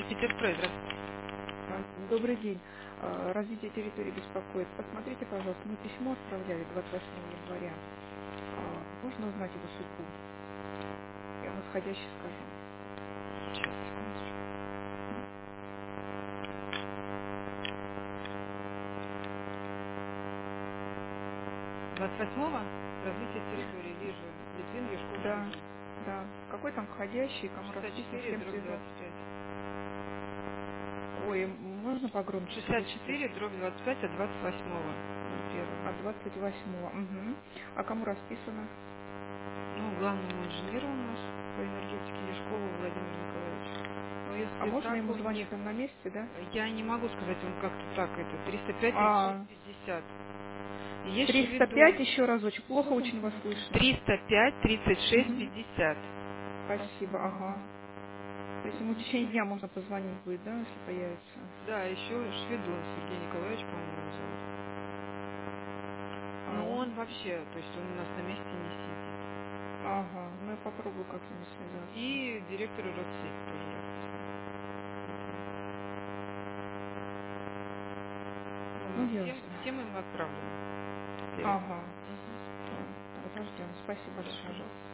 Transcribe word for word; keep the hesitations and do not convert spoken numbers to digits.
Питерстрой, здравствуйте. А, Добрый день. А, Развитие территории беспокоит. Посмотрите, пожалуйста, мы письмо отправляли двадцать восьмого января. А, Можно узнать его судьбу? Я вам исходящий скажу. Сейчас, секундочку. Мгм. двадцать восьмого развитие территории, вижу. Литвин, Яшков, Да, Шведун. да. Какой там входящий, кому шестьдесят расписан, с четыре кем дробь связаться? двадцать пять. Ой, м- можно погромче шестьдесят слышите? четыре дробь двадцать пять от двадцать восьмого ноль первого. От двадцать восьмого. Угу. А кому расписано? Ну, главному инженеру у нас по энергетике Яшкову Владимиру Николаевичу. Но А если можно так, ему он звонить, не... он на месте, да? Я не могу сказать, он как-то так, это триста пять тридцать шесть А, пятьдесят. Есть триста пять, Шведун. еще разочек. Плохо очень вас слышно. триста пять тридцать шесть Угу. пятьдесят. Спасибо, ага. То есть ему в течение дня можно позвонить будет, да, если появится? Да, еще Шведун Сергей Николаевич, по-моему, его зовут. Но А, он вообще, то есть он у нас на месте не сидит. ага, ну я попробую как с ними связаться. И директор Россети тоже расписан. Литвин. Ну, Ну, всем, ясно. всем им отправлено передано. Ага, Мгм. все, подождем. Спасибо Да, большое. пожалуйста.